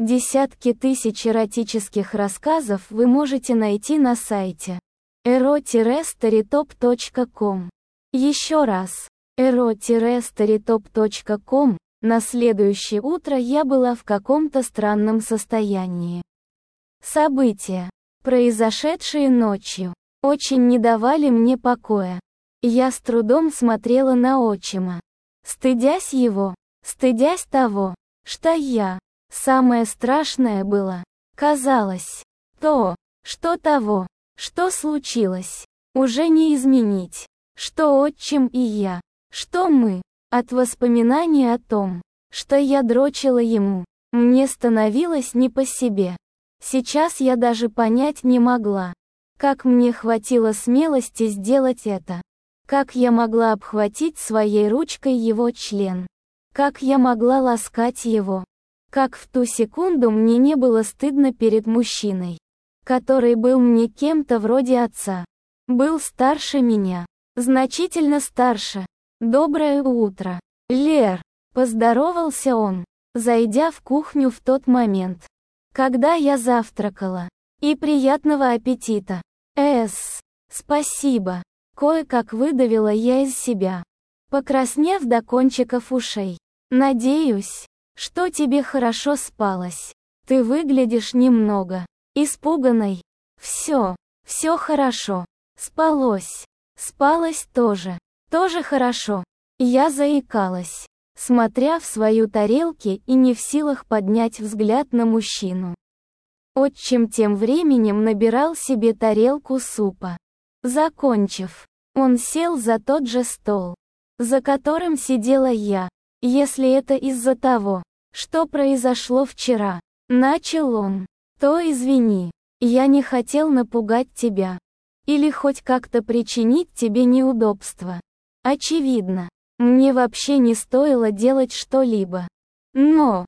Десятки тысяч эротических рассказов вы можете найти на сайте ero-storytop.com. Еще раз, ero-storytop.com. На следующее утро я была в каком-то странном состоянии. События, произошедшие ночью, очень не давали мне покоя. Я с трудом смотрела на отчима, стыдясь его, стыдясь того, что я. Самое страшное было, казалось, то, что того, что случилось, уже не изменить, что отчим и я, что мы, от воспоминаний о том, что я дрочила ему, мне становилось не по себе. Сейчас я даже понять не могла, как мне хватило смелости сделать это, как я могла обхватить своей ручкой его член, как я могла ласкать его. Как в ту секунду мне не было стыдно перед мужчиной, который был мне кем-то вроде отца. Был старше меня, значительно старше. «Доброе утро, Лер», — поздоровался он, зайдя в кухню в тот момент, когда я завтракала. «И приятного аппетита». Спасибо», — кое-как выдавила я из себя, покраснев до кончиков ушей. «Надеюсь, что тебе хорошо спалось. Ты выглядишь немного испуганной». Все хорошо. Спалось тоже хорошо. Я заикалась, смотря в свою тарелку и не в силах поднять взгляд на мужчину. Отчим тем временем набирал себе тарелку супа. Закончив, он сел за тот же стол, за которым сидела я. «Если это из-за того, что произошло вчера», — начал он, — «то извини, я не хотел напугать тебя. Или хоть как-то причинить тебе неудобства. Очевидно, мне вообще не стоило делать что-либо. Но,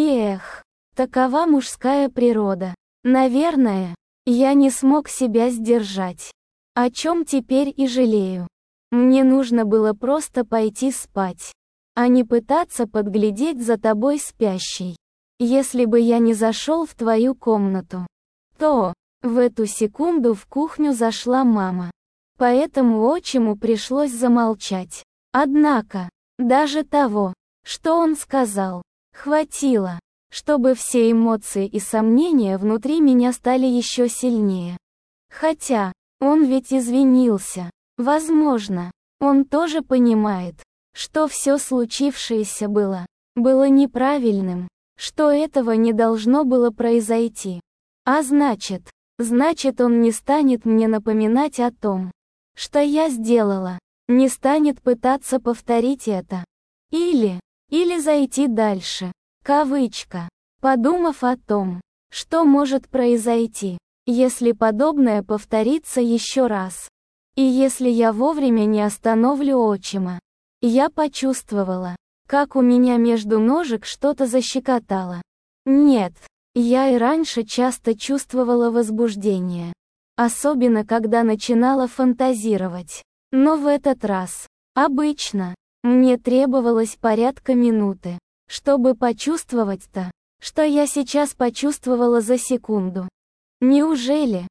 такова мужская природа. Наверное, я не смог себя сдержать. О чем теперь и жалею. Мне нужно было просто пойти спать, а не пытаться подглядеть за тобой спящей. Если бы я не зашел в твою комнату, то, в эту секунду в кухню зашла мама. Поэтому отчиму пришлось замолчать. Однако, даже того, что он сказал, хватило, чтобы все эмоции и сомнения внутри меня стали еще сильнее. Хотя, он ведь извинился. Возможно, он тоже понимает, что все случившееся было неправильным, что этого не должно было произойти. А значит, он не станет мне напоминать о том, что я сделала, не станет пытаться повторить это. Или зайти дальше, кавычка, подумав о том, что может произойти, если подобное повторится еще раз. И если я вовремя не остановлю отчима. Я почувствовала, как у меня между ножек что-то защекотало. Нет, я и раньше часто чувствовала возбуждение. Особенно когда начинала фантазировать. Но в этот раз, обычно, мне требовалось порядка минуты, чтобы почувствовать то, что я сейчас почувствовала за секунду. Неужели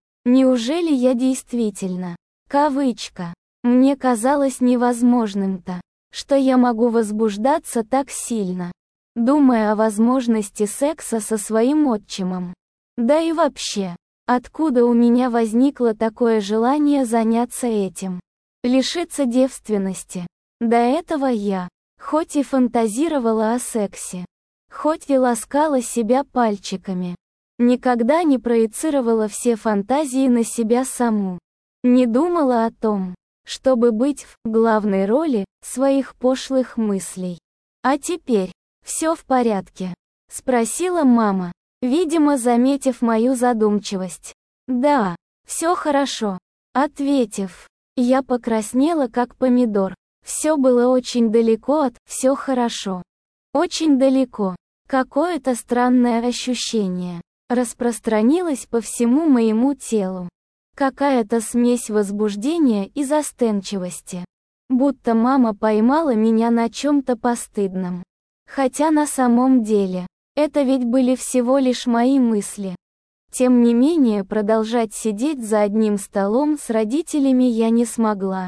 я действительно, кавычка, мне казалось невозможным то, что я могу возбуждаться так сильно, думая о возможности секса со своим отчимом. Да и вообще, откуда у меня возникло такое желание заняться этим? Лишиться девственности. До этого я, хоть и фантазировала о сексе, хоть и ласкала себя пальчиками, никогда не проецировала все фантазии на себя саму. Не думала о том, чтобы быть в главной роли своих пошлых мыслей. «А теперь, все в порядке?» — спросила мама, видимо, заметив мою задумчивость. «Да, все хорошо», — ответив, я покраснела как помидор. Все было очень далеко от «все хорошо». Очень далеко. Какое-то странное ощущение распространилось по всему моему телу. Какая-то смесь возбуждения и застенчивости. Будто мама поймала меня на чем-то постыдном. Хотя на самом деле, Это ведь были всего лишь мои мысли. Тем не менее, продолжать сидеть за одним столом с родителями я не смогла.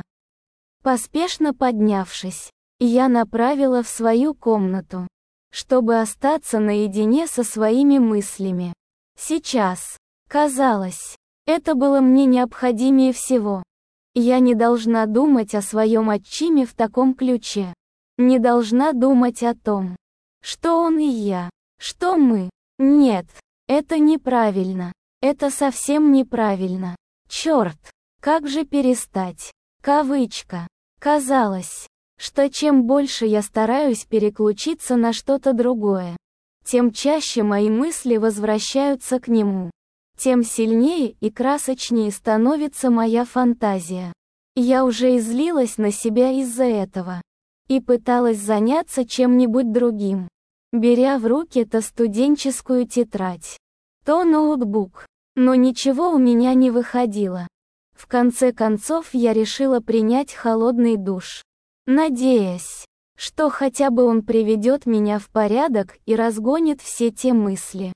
Поспешно поднявшись, я направила в свою комнату, чтобы остаться наедине со своими мыслями. Сейчас, казалось, это было мне необходимее всего. Я не должна думать о своем отчиме в таком ключе. Не должна думать о том, что он и я, что мы. Нет, это неправильно. Это совсем неправильно. Черт, как же перестать? Кавычка. Казалось, что чем больше я стараюсь переключиться на что-то другое, тем чаще мои мысли возвращаются к нему. Тем сильнее и красочнее становится моя фантазия. Я уже излилась на себя из-за этого. И пыталась заняться чем-нибудь другим, беря в руки то студенческую тетрадь, то ноутбук. Но ничего у меня не выходило. В конце концов я решила принять холодный душ, надеясь, что хотя бы он приведет меня в порядок и разгонит все те мысли,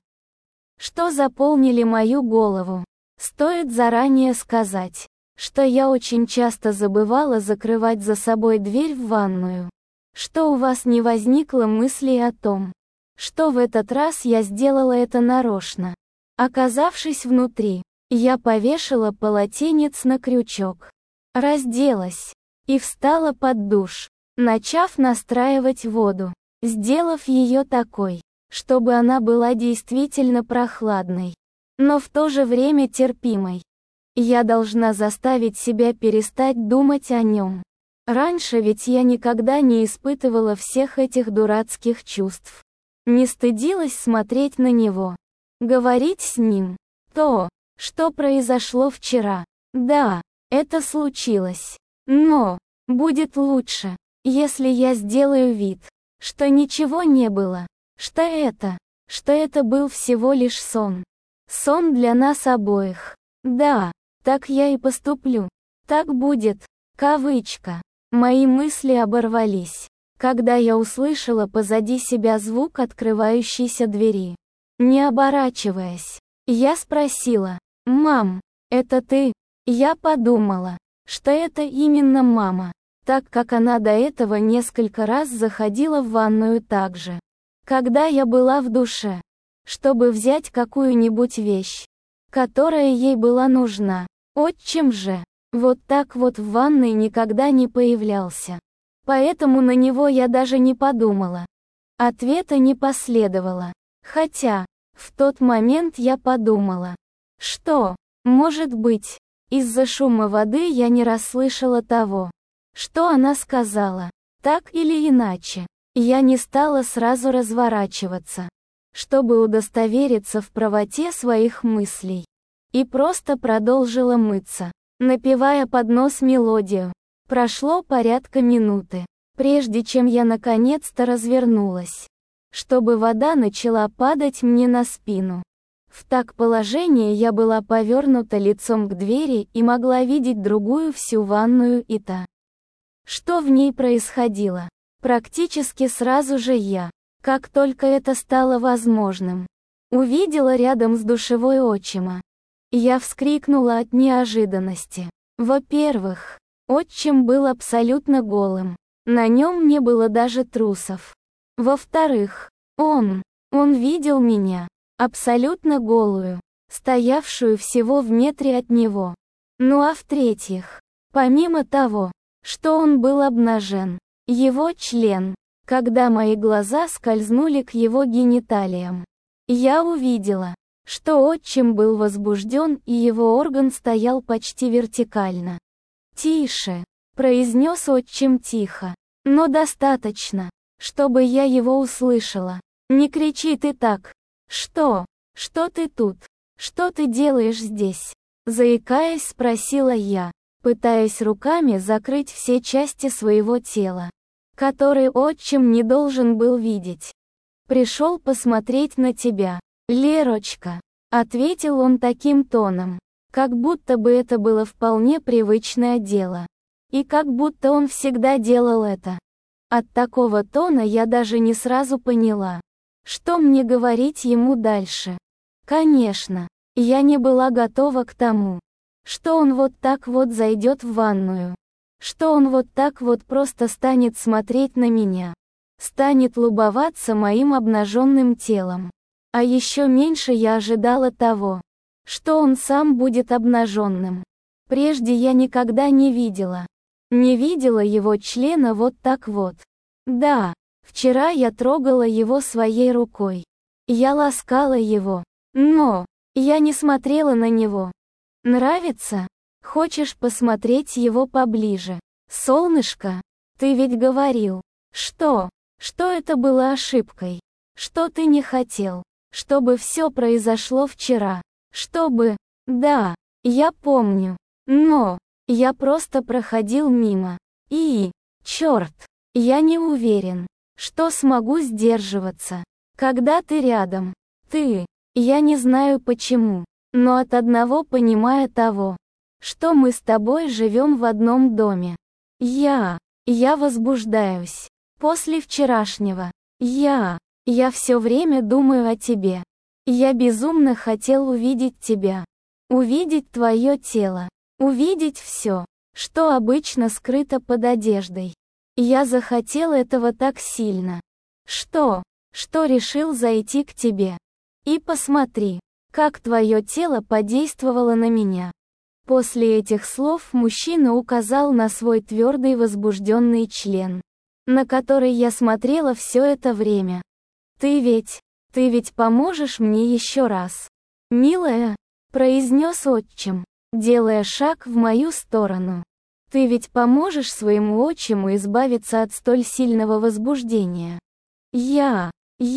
что заполнили мою голову. Стоит заранее сказать, что я очень часто забывала закрывать за собой дверь в ванную. Что у вас не возникло мысли о том, что в этот раз я сделала это нарочно. Оказавшись внутри, я повешала полотенец на крючок, разделась и встала под душ, начав настраивать воду, сделав ее такой, чтобы она была действительно прохладной, но в то же время терпимой. Я должна заставить себя перестать думать о нем. Раньше ведь я никогда не испытывала всех этих дурацких чувств. Не стыдилась смотреть на него, говорить с ним. То, что произошло вчера. Да, это случилось. Но будет лучше, если я сделаю вид, что ничего не было. Что это был всего лишь сон. Сон для нас обоих. Да, так я и поступлю. Так будет. Кавычка. Мои мысли оборвались, когда я услышала позади себя звук открывающейся двери. Не оборачиваясь, я спросила: «Мам, это ты?» Я подумала, что это именно мама, так как она до этого несколько раз заходила в ванную так же, когда я была в душе, чтобы взять какую-нибудь вещь, которая ей была нужна. Отчим же, вот так вот в ванной никогда не появлялся. Поэтому на него я даже не подумала. Ответа не последовало. Хотя, в тот момент я подумала, что, может быть, из-за шума воды я не расслышала того, что она сказала. Так или иначе, я не стала сразу разворачиваться, чтобы удостовериться в правоте своих мыслей, и просто продолжила мыться, напевая под нос мелодию. Прошло порядка минуты, прежде чем я наконец-то развернулась, чтобы вода начала падать мне на спину. В так положении я была повернута лицом к двери и могла видеть другую всю ванную и та, что в ней происходило. Практически сразу же я, как только это стало возможным, увидела рядом с душевой отчима. Я вскрикнула от неожиданности. Во-первых, отчим был абсолютно голым. На нем не было даже трусов. Во-вторых, он видел меня, абсолютно голую, стоявшую всего в метре от него. Ну а в-третьих, помимо того, что он был обнажен, его член, когда мои глаза скользнули к его гениталиям, я увидела, что отчим был возбужден и его орган стоял почти вертикально. «Тише», — произнес отчим тихо, но достаточно, чтобы я его услышала. «Не кричи ты так. Что ты тут? Что ты делаешь здесь?» Заикаясь, спросила я, пытаясь руками закрыть все части своего тела, которые отчим не должен был видеть. «Пришел посмотреть на тебя, Лерочка», — ответил он таким тоном, как будто бы это было вполне привычное дело. И как будто он всегда делал это. От такого тона я даже не сразу поняла, Что мне говорить ему дальше? Конечно, я не была готова к тому, что он вот так вот зайдет в ванную. Что он вот так вот просто станет смотреть на меня. Станет любоваться моим обнаженным телом. А еще меньше я ожидала того, что он сам будет обнаженным. Прежде я никогда не видела. Не видела его члена вот так вот. Да, вчера я трогала его своей рукой. Я ласкала его. Но я не смотрела на него. Нравится? Хочешь посмотреть его поближе? Солнышко, ты ведь говорил, что это было ошибкой. Что ты не хотел, чтобы все произошло вчера. Чтобы, да, я помню. Но я просто проходил мимо. И, черт, я не уверен, что смогу сдерживаться, когда ты рядом. Я не знаю почему, но от одного понимая того, что мы с тобой живем в одном доме. Я возбуждаюсь. После вчерашнего. Я все время думаю о тебе. Я безумно хотел увидеть тебя. Увидеть твое тело. Увидеть все, что обычно скрыто под одеждой. Я захотел этого так сильно, что решил зайти к тебе. И посмотри, как твое тело подействовало на меня. После этих слов мужчина указал на свой твердый возбужденный член, на который я смотрела все это время. Ты ведь поможешь мне еще раз, милая, произнес отчим, делая шаг в мою сторону. Ты ведь поможешь своему отчиму избавиться от столь сильного возбуждения. Я,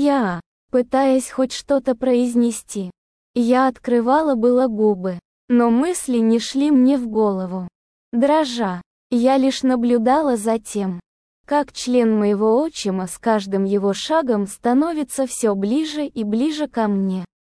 пытаясь хоть что-то произнести. Я открывала было губы, но мысли не шли мне в голову. Дрожа, я лишь наблюдала за тем, как член моего отчима с каждым его шагом становится все ближе и ближе ко мне.